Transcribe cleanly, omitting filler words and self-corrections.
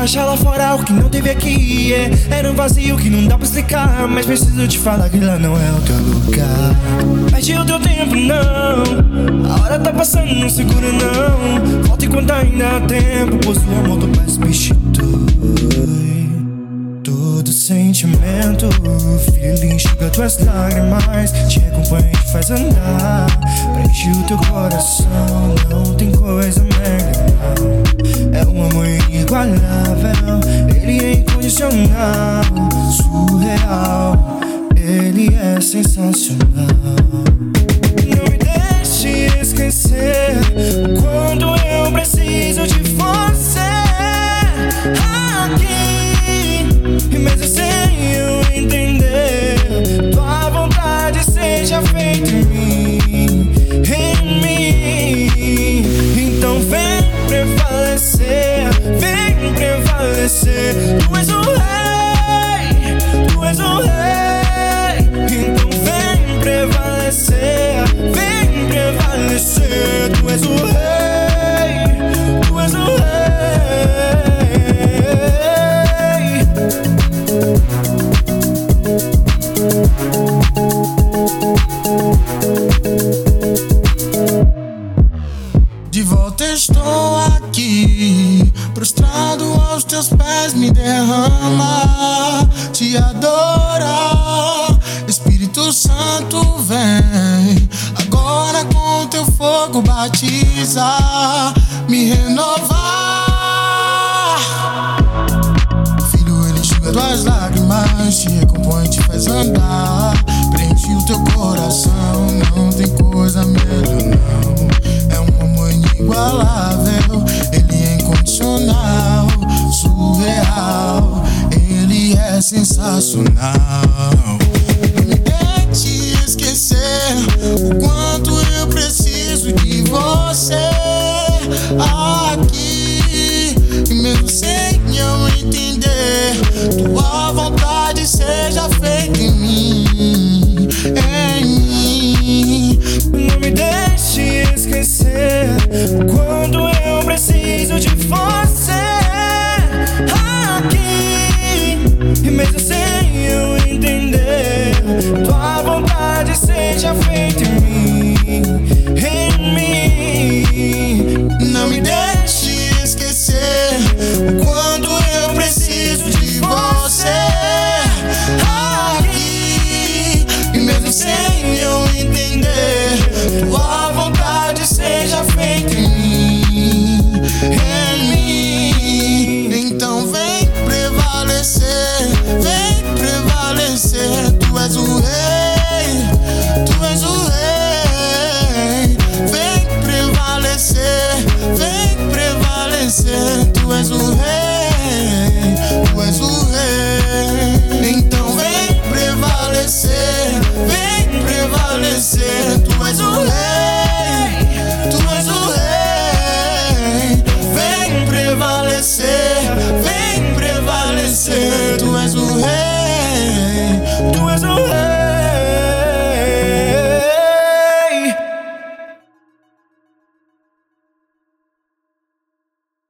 achar lá fora o que não teve aqui, Era um vazio que não dá pra explicar, mas preciso te falar que lá não é o teu lugar. Perde o teu tempo, não. A hora tá passando, não segura, não. Volta enquanto ainda há tempo, pois o amor do pai substitui todo sentimento. Filho, ele enxuga tuas lágrimas, te acompanha e te faz andar. Preenche o teu coração, não tem coisa melhor. É um amor inigualável, ele é incondicional, surreal, ele é sensacional. Não me deixe esquecer o quanto eu preciso de você aqui. E mesmo sem eu entender, tua vontade seja feita em mim, em mim. Então vem prevalecer, vem prevalecer. Tu és o rei, tu és o rei. Então vem prevalecer, vem prevalecer. Tu és o rei, tu és o rei. De volta estou aqui, prostrado aos teus pés, me derrama, te adora. Espírito Santo vem, agora com teu fogo batiza, me renovar. Filho, ele enxuga tuas lágrimas, te recompõe, te faz andar. Preenche o teu coração, não tem coisa melhor não. É um amor inigualável, ele é incondicional, surreal, ele é sensacional. Não me deixe esquecer o quanto eu preciso de você aqui. E mesmo sem eu entender, tua vontade seja feita em mim, em mim. Não me deixe esquecer quando eu preciso de você aqui. E mesmo sem eu entender, tua vontade seja feita em